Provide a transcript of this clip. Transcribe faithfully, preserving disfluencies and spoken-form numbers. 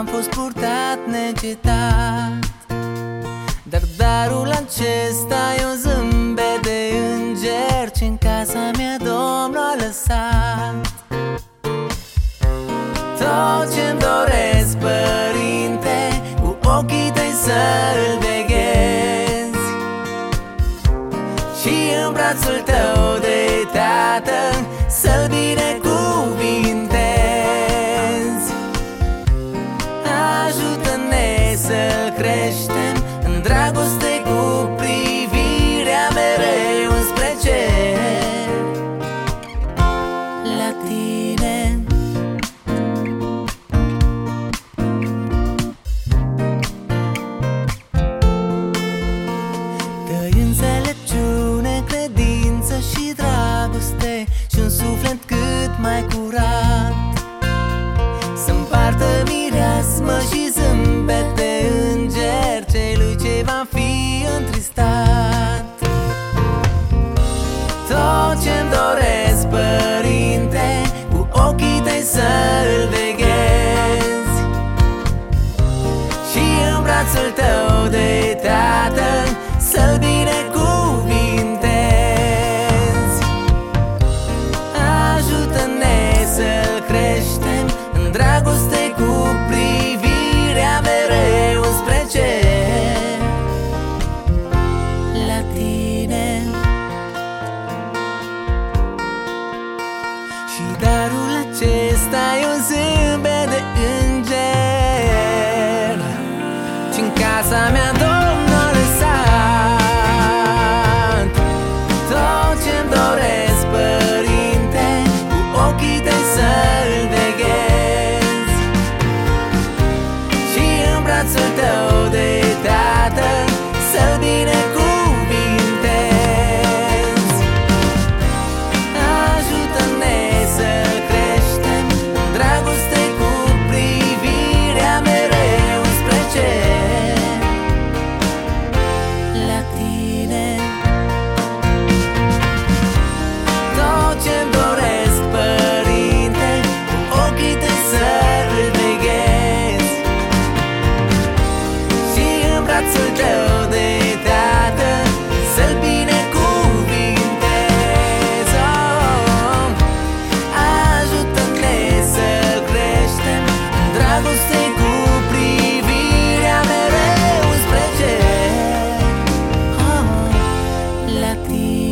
fost purtat neîncetat, dar darul acesta e un zâmbet de înger ce în casa mea Domnul a lăsat. Tot ce-mi doresc, Părinte, cu ochii tăi să-l veghezi și în brațul tău de tată să-l binecuvintezi. Ajută-ne să-l creștem în dragoste cu privirea mereu înspre cer. La tine dă-i înțelepciune, credință și dragoste și un suflet cât mai curat, să împartă mireasmă și zâmbet de înger celui ce va fi întristat. Tot ce-mi doresc, Părinte, cu ochii tăi să-l veghezi și în brațul tău de tată să-l binecuvintezi. Ajută-ne să-l creștem în dragoste cu privirea mereu înspre cer. La tine și darul acesta e un zâmbet de înger ce în casa mea Domnul a lăsat. Tot ce-mi doresc, Părinte, cu ochii tăi să-l veghezi și în brațul tău de tată să-l binecuvintezi. Ajută-ne să-l creștem în dragoste cu privirea mereu spre cer. La tine tot ce-mi doresc, Părinte, cu ochii tăi să-l veghezi și în brațul tău de tată să-l binecuvintezi. Oh, ajută-ne să-l creștem în dragoste cu privirea mereu spre cer. Oh, la tine